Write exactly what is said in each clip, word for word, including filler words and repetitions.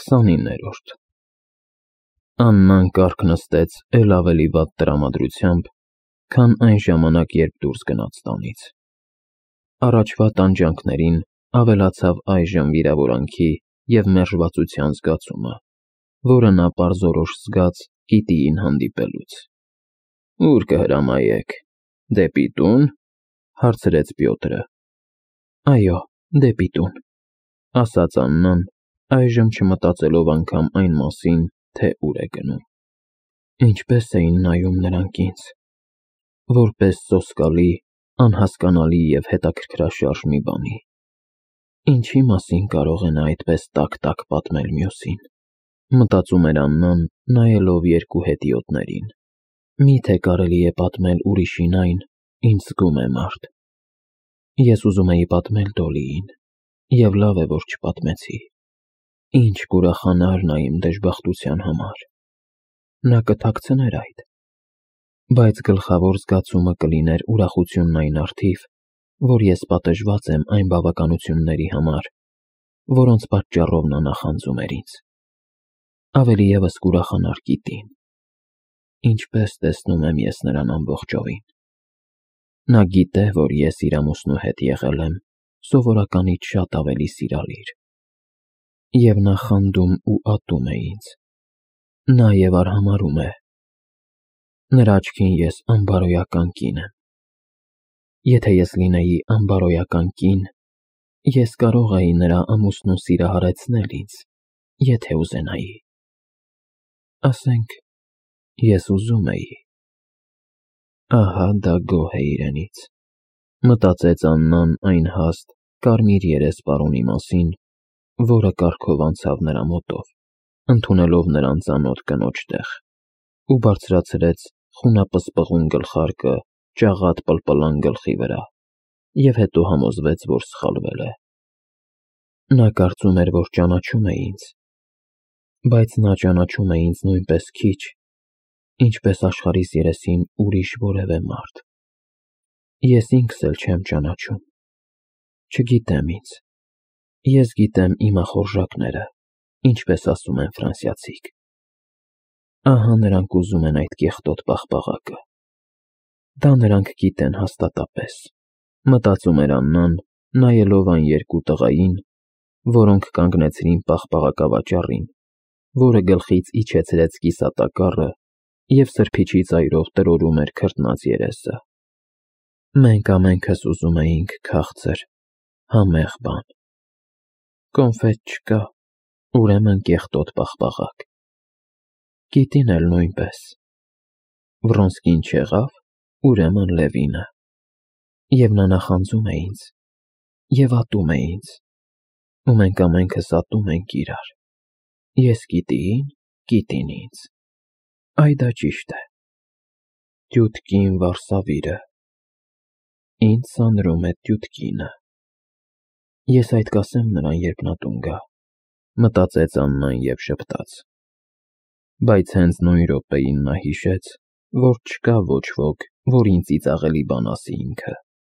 քսանիններորդ Աննան կառք նստեց էլ ավելի վատ տրամադրությամբ, քան այն ժամանակ, երբ դուրս գնաց տանից։ Առաջվա տանջանքներին ավելացավ այժմ վիրավորանքի և մերժվածության զգացումը, որը նա պարզորոշ զգաց Կիտիին հանդիպելուց։ Ո՞ւր կհրամայեք, դեպի տո՞ւն, հարցրեց Պյոտրը։ Այո, դեպի տուն, ասաց Աննան, այժմ չմտածելով անգամ այն մասին, թե ուր է գնում։ Ինչպես էին նայում նրանք ինձ, որպես սոսկալի, անհասկանալի և հետաքրքրաշարժ մի բանի։ Ինչի մասին կարող է նա այդպես տաք-տաք պատմել մյուսին, մտածում էր Աննան, նայելով երկու հետիոտներին։ Մի՞թե կարելի է պատմել ուրիշին այն, ինչ զգում է մարդ։ Ես ուզում էի պատմել Դոլիին, և լավ է, որ չպատմեցի։ Ինչ կուրախանար նա իմ դժբախտության համար։ Նա կթաքցներ այդ։ Բայց գլխավոր զգացումը կլիներ ուրախությունն այն առթիվ, որ ես պատժված եմ այն բավականությունների համար, որոնց պատճառով նա նախանձում էր ինձ։ Ավելի ևս կուրախանար Կիտին։ Ինչպես տեսնում եմ ես նրան ամբողջովին։ Նա գիտե, որ ես իր ամուսնու հետ եղել եմ սովորականից շատ ավելի սիրալիր։ Եվ նա խանդում ու ատում է ինձ։ Նաև արհամարհում է։ Նրա աչքին ես անբարոյական կին եմ։ Եթե ես լինեի անբարոյական կին, ես կարող էի նրա ամուսնուն սիրահարեցնել ինձ, եթե ուզենայի։ Ասենք, ես ուզում էի։ Ահա դա գոհ է իրենից, մտածեց Աննան այն հաստ, կարմիր երեսպարունի մասին, որը կառքով անցավ նրա մոտով, ընդունելով նրան ծանոթ կնոջ տեղ, ու բարձրացրեց խունապսպղուն գլխարկը ճաղատ պլպլան գլխի վրա, և հետո համոզվեց, որ սխալվել է։ Նա կարծում էր, որ ճանաչում է ինձ, բայց նա ճանաչում է ինձ նույնպես քիչ, ինչպես աշխարհիս երեսին ուրիշ որևէ մարդ։ Ես ինքս էլ չեմ ճանաչում։ Չգիտեմ ինձ։ Ես գիտեմ իմ ախորժակները, ինչպես ասում են ֆրանսիացիք։ Ահա նրանք ուզում են այդ կեղտոտ պաղպաղակը։ Դա նրանք գիտեն հաստատապես, մտածում էր Աննան, նայելով այն երկու տղային, որոնք կանգնեցրին պաղպաղակավաճառին, որը գլխից իջեցրեց կիսատակառը և սրբիչի ծայրով տրորում էր քրտնած երեսը։ Մենք ամենքս ուզում էինք քաղցր, համեղ բան։ Կոնֆետ չկա, ուրեմն կեղտոտ պաղպաղակ։ Կիտին էլ նույնպես։ Վռոնսկին չեղավ, ուրեմն Լևինը։ Եվ նա նախանձում է ինձ, և ատում է ինձ, ու մենք ամենքս ատում ենք իրար։ Ես Կիտիին, Կիտին ինձ։ Այ դա ճիշտ է։ Տյուտկին վարսավիրը։ Ինձ սանրում է տյուտկինը։ Ես այդ կասեմ նրան, երբ նա տուն գա, մտածեց Աննան և ժպտաց։ Բայց հենց նույն րոպեին նա հիշեց, որ չկա ոչ ոք, որ ինձ ծիծաղելի բան ասի ինքը։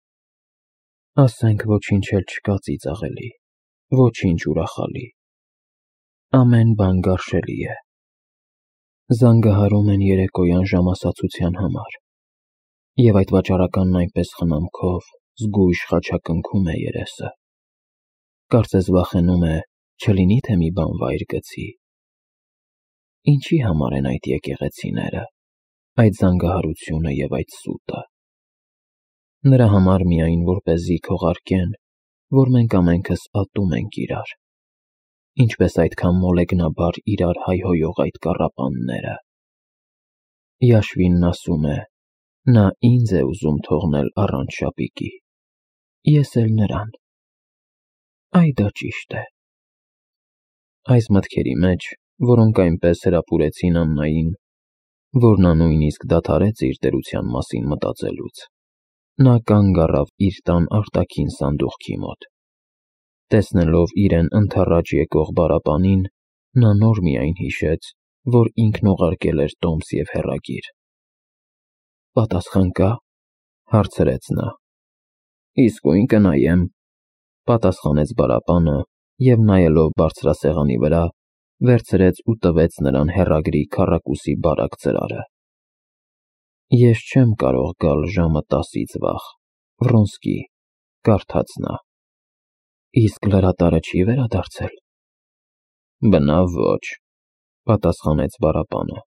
Ասենք ոչինչ էլ չկա ծիծաղելի, ոչինչ ուրախալի։ Ամեն բան գարշելի է։ Զանգահարում են երեկոյան ժամասացության համար, և այդ վաճառականն այնպես խնամքով, զգույշ խաչակնքում է երեսը։ Կարծես վախենում է, չլինի թե մի բան վայր գցի։ Ինչի համար են այդ եկեղեցիները, այդ զանգահարությունը և այդ սուտը։ Նրա համար միայն որպեսզի քողարկեն, որ մենք ամենքս ատում ենք իրար, ինչպես այդքան մոլեգնաբար իրար հայհոյող այդ կառապանները։ Յաշվինն ասում է, նա ինձ է ուզում թողնել առանց շապիկի, ես էլ նրան։ Այ դա ճիշտ է։ Այս մտքերի մեջ, որոնք այնպես հրապուրեցին Աննային, որ նա նույնիսկ դադարեց իր դրության մասին մտածելուց, նա կանգ առավ իր տան արտաքին սանդուղքի մոտ։ Տեսնելով իրեն ընդառաջ եկող բառապանին, նա նոր միայն հիշեց, որ ինքն ուղարկել էր տոմս և հեռագիր։ Պատասխան կա՞, հարցրեց նա։ Իսկույն կնայեմ, պատասխանեց բառապանը և նայելով բարձրասեղանի վրա, վերցրեց ու տվեց նրան հեռագրի քառակուսի բարակ ծրարը։ Ես չեմ կարող գալ ժամը տասից վաղ, Վրոնսկի, կարդաց նա։ Իսկ լրատարը չի վերադարձել։ Բնավ ոչ, պատասխանեց Բարապանը։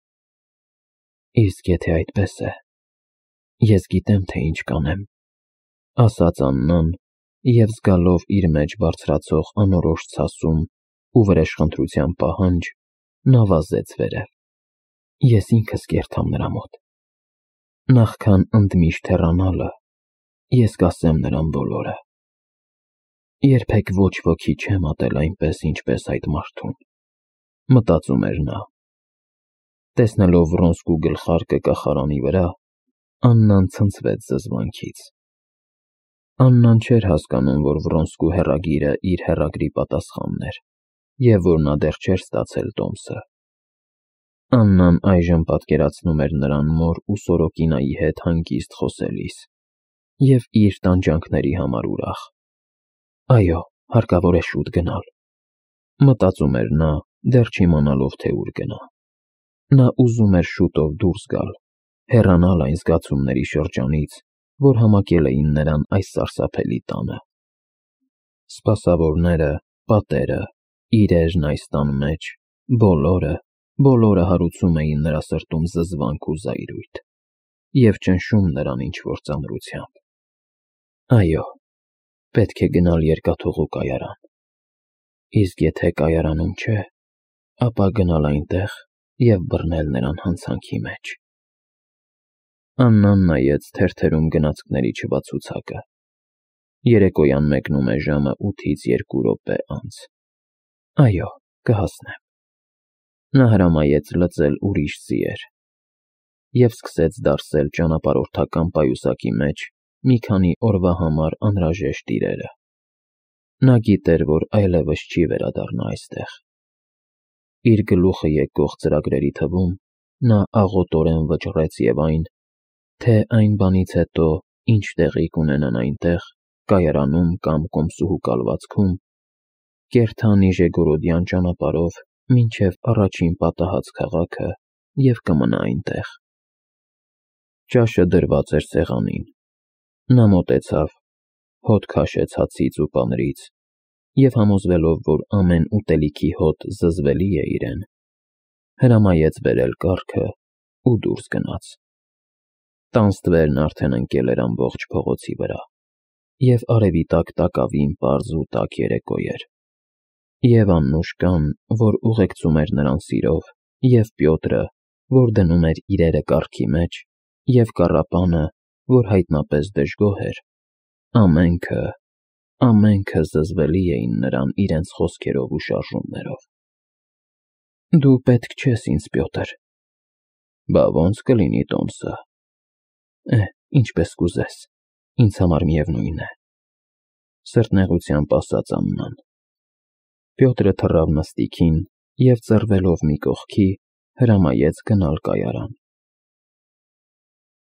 Իսկ եթե այդպես է, ես գիտեմ, թե ինչ կանեմ, ասաց Աննան և զգալով իր մեջ բարձրացող անորոշ ցասում ու վրեժխնդրության պահանջ, նա վազեց վերև։ Ես ինքս կերտամ նրա մոտ։ Նախքան ընդմիշտ հեռանալը, ես կասեմ նրան բոլորը։ Երբեք ոչ ոքի չեմ ատել այնպես, ինչպես այդ մարդուն, մտածում էր նա։ Տեսնելով Վրոնսկու գլխարկը կախարանի վրա, Աննան ցնցվեց զզվանքից։ Աննան չէր հասկանում, որ Վրոնսկու հեռագիրը իր հեռագրի պատասխանն էր, և որ նա դեռ չէր ստացել տոմսը։ Աննան այժմ պատկերացնում էր նրան մոր ու Սորոկինայի հետ հանգիստ խոսելիս և իր տանջանքների համար ուրախ։ Այո, հարկավոր է շուտ գնալ, մտածում էր նա, դեռ չիմանալով, թե ուր գնա։ Նա ուզում էր շուտով դուրս գալ, հեռանալ այն զգացումների շրջանից, որ համակել էին նրան այս սարսափելի տանը։ Սպասավորները, պատերը, իրերն այս տան մեջ, բոլորը, բոլորը հարուցում էին նրա սրտում զզվանք ու զայրույթ և ճնշում նրան ինչ-որ ծանրությամբ։ Այո, պետք է գնալ երկաթուղու կայարան։ Իսկ եթե կայարանում չէ, ապա գնալ այնտեղ և բռնել նրան հանցանքի մեջ։ Աննան նայեց թերթերում գնացքների չվացուցակը։ Երեկոյան մեկնում է ժամը ութից երկու րոպե անց։ Այո, կհասնեմ։ Նա հրամայեց լծել ուրիշ ձիեր և սկսեց դարսել ճանապարհորդական պայուսակի մեջ մի քանի օրվա համար անհրաժեշտ իրերը։ Նա գիտեր, որ այլևս չի վերադառնա այստեղ։ Իր գլուխը եկող ծրագրերի թվում նա աղոտորեն վճռեց և այն, թե այն բանից հետո, ինչ տեղի կունենան այնտեղ, կայարանում կամ կոմսուհու կալվածքում, կերթա Նիժեգորոդյան ճանապարհով մինչև առաջին պատահած քաղաքը և կմնա այնտեղ։ Ճաշը դրված էր սեղանին։ Նա մոտեցավ, հոտ քաշեց հացից ու պանրից և համոզվելով, որ ամեն ուտելիքի հոտ զզվելի է իրեն, հրամայեց բերել կառքը ու դուրս գնաց։ Տան ստվերն արդեն ընկել էր ամբողջ փողոցի վրա, և արևի տակ տակավին պարզ ու տաք երեկո էր։ Եվ Աննուշկան, որ ուղեկցում էր նրան սիրով, և Պյոտրը, որ դնում էր իրերը կառքի մեջ, և կառապանը, որ հայտնապես դժգոհ էր, ամենքը, ամենքը զզվելի էին նրան իրենց խոսքերով ու շարժումներով։ Դու պետք չես ինձ, Պյոտր։ Բա ո՞նց կլինի տոմսը։ Է, ինչպես կուզես, ինձ համար միևնույն է, սրտնեղությամբ ասաց Աննան։ Պյոտրը թռավ նստիքին և, ծռվելով մի կողքի, հրամայեց գնալ կայարան։